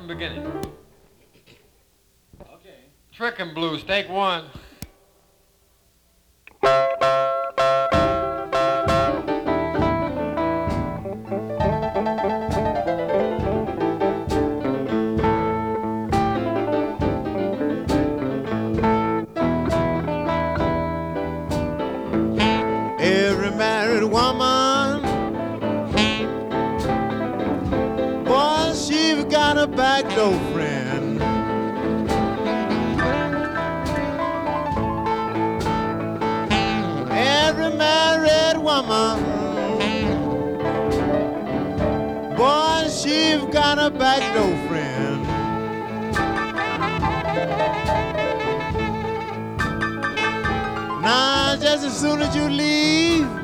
beginning. Okay. Trickin' blues, take one. Every married woman, boy, she's got a backdoor friend. Every married woman, boy, she's got a backdoor friend. Now, just as soon as you leave